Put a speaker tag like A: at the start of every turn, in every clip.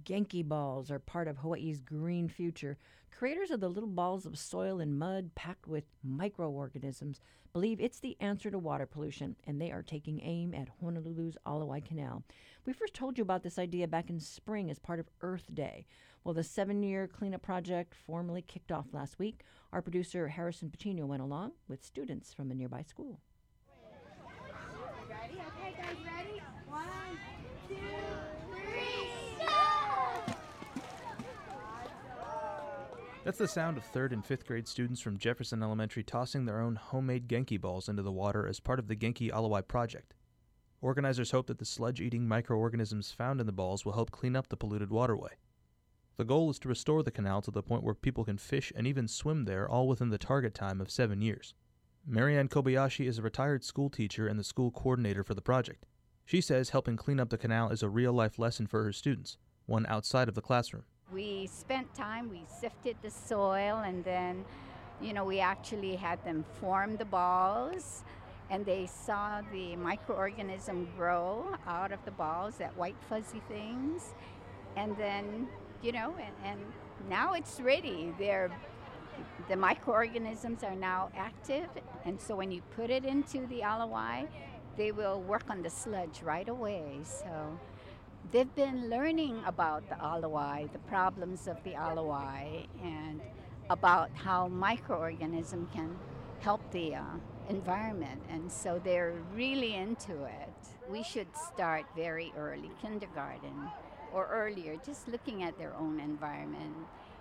A: Genki balls are part of Hawaii's green future. Creators of the little balls of soil and mud packed with microorganisms believe it's the answer to water pollution, and they are taking aim at Honolulu's Alawai Canal. We first told you about this idea back in spring as part of Earth Day. Well, the 7-year cleanup project formally kicked off last week. Our producer, Harrison Patino, went along with students from a nearby school.
B: Ready? Okay, guys, ready? 1, 2, 3,
C: That's the sound of 3rd and 5th grade students from Jefferson Elementary tossing their own homemade Genki balls into the water as part of the Genki Alawai project. Organizers hope that the sludge-eating microorganisms found in the balls will help clean up the polluted waterway. The goal is to restore the canal to the point where people can fish and even swim there, all within the target time of 7 years. Marianne Kobayashi is a retired school teacher and the school coordinator for the project. She says helping clean up the canal is a real-life lesson for her students, one outside of the classroom.
D: We spent time, we sifted the soil, and then, we actually had them form the balls, and they saw the microorganism grow out of the balls, that white fuzzy things, and then, and now it's ready. The microorganisms are now active, and so when you put it into the alawai, they will work on the sludge right away. So they've been learning about the alawai, the problems of the alawai, and about how microorganisms can help the environment, and so they're really into it. We should start very early, kindergarten or earlier, just looking at their own environment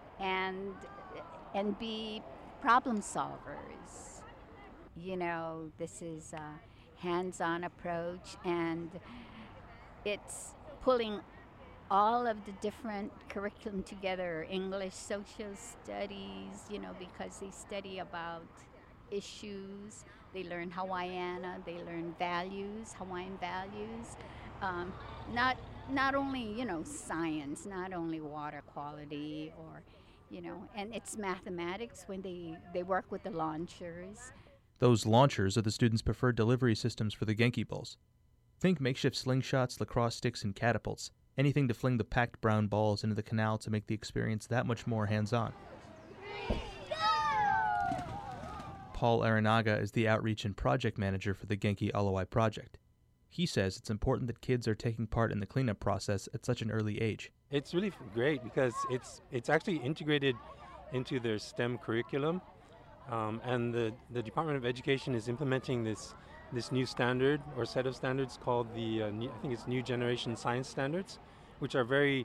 D: and be problem solvers. This is a hands-on approach, and it's pulling all of the different curriculum together, English, social studies, because they study about issues. They learn Hawaiiana, they learn values, Hawaiian values. Not only, science, not only water quality or, and it's mathematics when they work with the launchers.
C: Those launchers are the students' preferred delivery systems for the Genki balls. Think makeshift slingshots, lacrosse sticks, and catapults. Anything to fling the packed brown balls into the canal to make the experience that much more hands-on. Paul Aranaga is the outreach and project manager for the Genki Alawai project. He says it's important that kids are taking part in the cleanup process at such an early age.
E: It's really great because it's actually integrated into their STEM curriculum, and the Department of Education is implementing this new standard or set of standards called I think it's New Generation Science Standards, which are very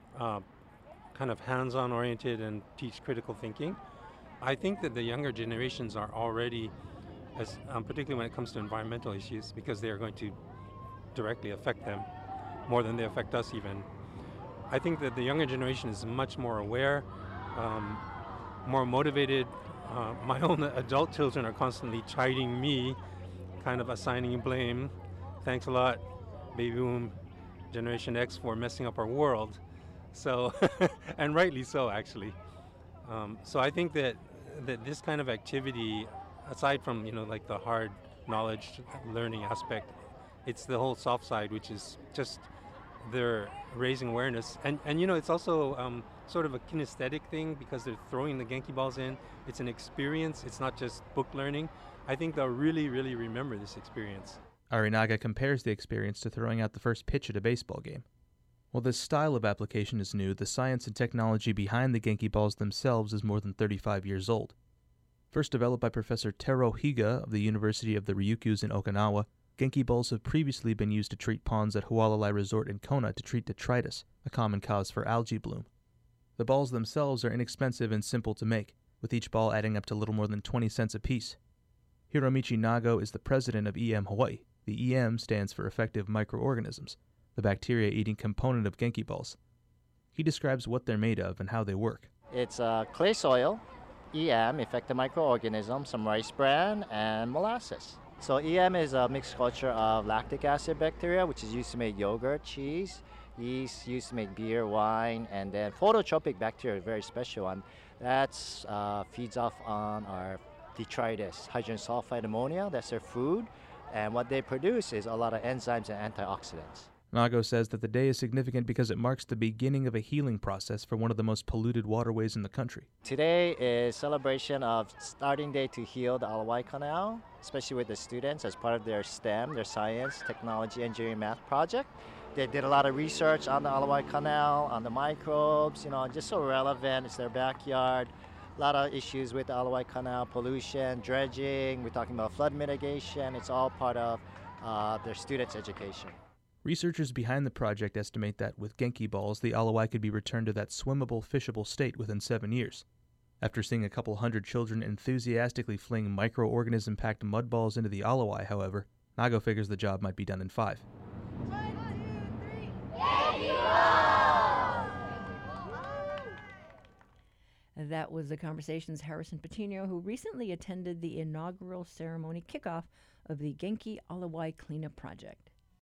E: kind of hands-on oriented and teach critical thinking. I think that the younger generations are already, particularly when it comes to environmental issues, because they are going to directly affect them more than they affect us even. I think that the younger generation is much more aware, more motivated. My own adult children are constantly chiding me, kind of assigning blame. Thanks a lot, baby boom Generation X, for messing up our world. So, and rightly so, actually. So I think that this kind of activity, aside from like the hard knowledge learning aspect, it's the whole soft side, which is just they're raising awareness, and it's also sort of a kinesthetic thing because they're throwing the Genki balls in. It's an experience. It's not just book learning. I think they'll really, really remember this experience.
C: Arinaga compares the experience to throwing out the first pitch at a baseball game. While this style of application is new, the science and technology behind the Genki balls themselves is more than 35 years old. First developed by Professor Tero Higa of the University of the Ryukyus in Okinawa, Genki balls have previously been used to treat ponds at Hualalai Resort in Kona to treat detritus, a common cause for algae bloom. The balls themselves are inexpensive and simple to make, with each ball adding up to little more than 20 cents apiece. Hiromichi Nago is the president of EM Hawaii. The EM stands for Effective Microorganisms, the bacteria-eating component of Genki balls. He describes what they're made of and how they work.
F: It's clay soil, EM, effective microorganisms, some rice bran, and molasses. So EM is a mixed culture of lactic acid bacteria, which is used to make yogurt, cheese, yeast used to make beer, wine, and then phototropic bacteria, a very special one, that feeds off on our detritus, hydrogen sulfide ammonia. That's their food. And what they produce is a lot of enzymes and antioxidants.
C: Nago says that the day is significant because it marks the beginning of a healing process for one of the most polluted waterways in the country.
F: Today is celebration of starting day to heal the Alawai Canal, especially with the students as part of their STEM, their science, technology, engineering, math project. They did a lot of research on the Alawai Canal, on the microbes, just so relevant. It's their backyard. A lot of issues with the Alawai Canal, pollution, dredging. We're talking about flood mitigation. It's all part of their students' education.
C: Researchers behind the project estimate that with Genki balls, the Alawai could be returned to that swimmable, fishable state within 7 years. After seeing a couple hundred children enthusiastically fling microorganism-packed mud balls into the Alawai, however, Nago figures the job might be done in 5.
B: 1, 2, 3.
A: That was the Conversation's Harrison Patino, who recently attended the inaugural ceremony kickoff of the Genki Alawai Cleanup Project.